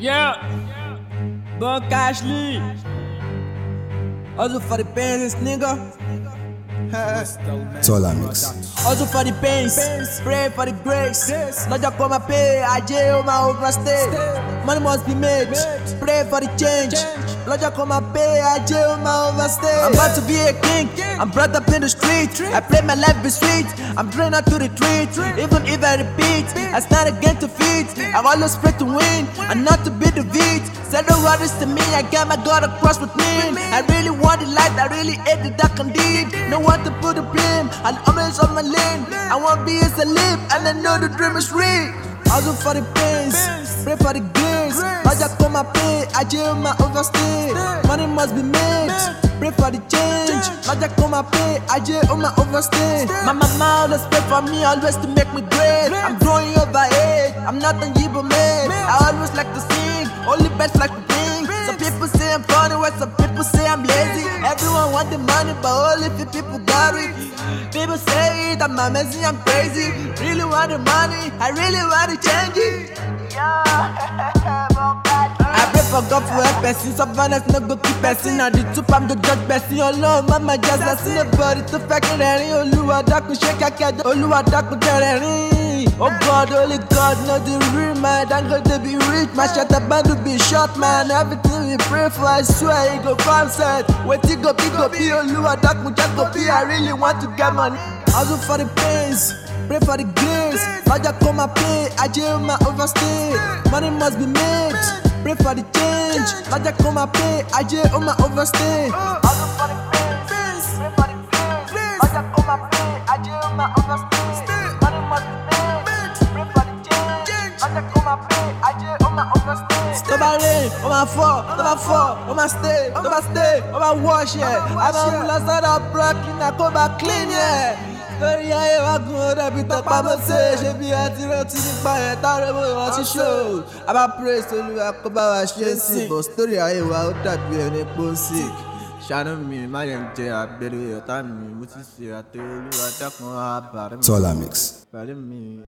Yeah, Bunk Ashley. Also for the pains, nigga. Solamix. Also for the pains, pray for the grace. Not just come and pay, I jail my overstay. Money must be made, pray for the change. Not just come and pay, I jail my overstay. I'm about to be a king, I'm brought up in the street. I play my life be sweet, I'm drained out to the treat. Even if I repeat, I stand against defeat. I've always prayed to win, and not to be defeated. Said the words to me, I got my God across with me. I really want the light, I really hate the dark indeed. No one to put the blame, I'll always on my lane. I want be as a live, and I know the dream is real. Also for the pains, pray for the grace. I just come and pay, I jail my overstay. Money must be made, pray for the change. I just come and pay, I jail my overstay. My mama always pray for me, always to make me great. I'm growing over age, I'm not a Yibo man. I always like to sing, only best like to king. Some people say I'm funny, while some people say I'm lazy. Everyone want the money, but only few people got it. People say that I'm amazing, I'm crazy. Really want the money, I really want to change it. I pray for God for help person, some violence no go keep person. Now the two I'm the judge person. Oh Lord, mama just I see nobody to fucking any. Oluwa dákun ṣe kaka, Oluwa dákun jẹrẹrin. Oh God, only God know the real man. I'm going to be rich, my shut up band to be short man. Everything we pray for, I swear it go come set. Wait it go be, Oluwa dákun just go be. I really want to get money. Also for the pains, pray for the grace. Raja come and pay, I jail my overstay. Money must be made, pray for the change. Raja come and pay, I jail my overstay. Also for the pains, pray for the grace. Raja come and pay, I jail my overstay. Money must be made, pray for the change. Raja come and pay, I jail my overstay. Tó bá rain, ó máa fall, tó bá fall, ó máa stay, tó bá stay, ó máa wash yeah. I'm on the side of broken, I come back clean yeah. Lórí ayé wa gun ọ̀rẹ́ bí tọpa mọ́ ṣe ṣe bí àti rántí nípa ẹ̀ táwọn ọmọ ìwọ̀n ti ṣó. A bá praise Olúwa kó bá wa ṣe é sí. But story ayé wa ó dàbí ẹni pé ó sick. Ṣàánú mi, má yẹn jẹ àgbèrè ọ̀tá mi, mo ti ṣe àtẹ Olúwa dákun á bàárẹ̀ mi. Solamix. Pẹ̀lú mi.